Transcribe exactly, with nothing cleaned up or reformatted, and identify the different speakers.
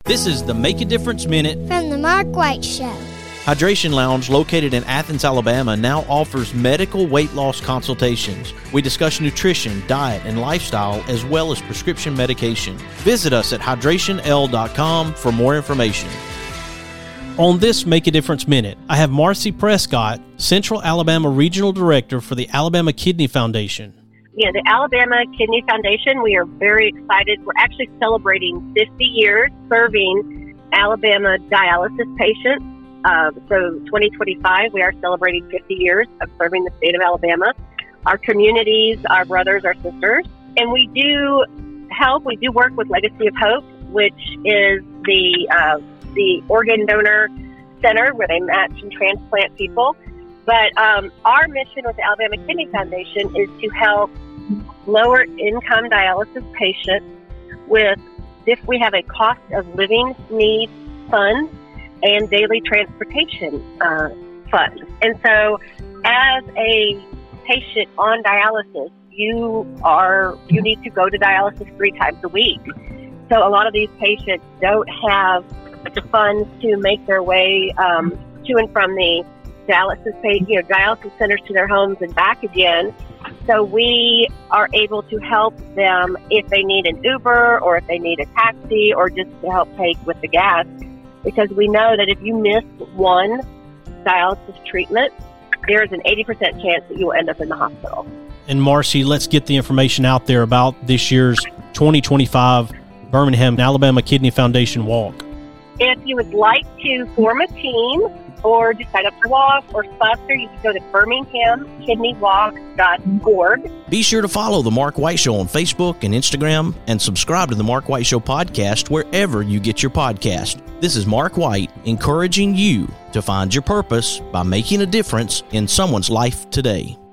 Speaker 1: This is the Make a Difference Minute
Speaker 2: from the Mark White Show.
Speaker 1: Hydration Lounge, located in Athens, Alabama, now offers medical weight loss consultations. We discuss nutrition, diet, and lifestyle, as well as prescription medication. Visit us at hydration l dot com for more information. On this Make a Difference Minute, I have Marcy Prescott, Central Alabama Regional Director for the Alabama Kidney Foundation.
Speaker 3: Yeah, the Alabama Kidney Foundation, we are very excited. We're actually celebrating fifty years serving Alabama dialysis patients. Uh, so twenty twenty-five, we are celebrating fifty years of serving the state of Alabama, our communities, our brothers, our sisters. And we do help, we do work with Legacy of Hope, which is the uh, the organ donor center where they match and transplant people. But um, our mission with the Alabama Kidney Foundation is to help lower income dialysis patients with, if we have a cost of living need fund and daily transportation uh, fund. And so as a patient on dialysis, you are you need to go to dialysis three times a week. So a lot of these patients don't have the funds to make their way um, to and from the dialysis pay, you know, dialysis centers to their homes and back again. So we are able to help them if they need an Uber or if they need a taxi or just to help pay with the gas, because we know that if you miss one dialysis treatment, there is an eighty percent chance that you will end up in the hospital.
Speaker 1: And Marcy, let's get the information out there about this year's twenty twenty-five Birmingham Alabama Kidney Foundation Walk.
Speaker 3: If you would like to form a team or just sign up to walk or sponsor, you can go to birmingham kidney walk dot org.
Speaker 1: Be sure to follow The Mark White Show on Facebook and Instagram and subscribe to The Mark White Show podcast wherever you get your podcast. This is Mark White, encouraging you to find your purpose by making a difference in someone's life today.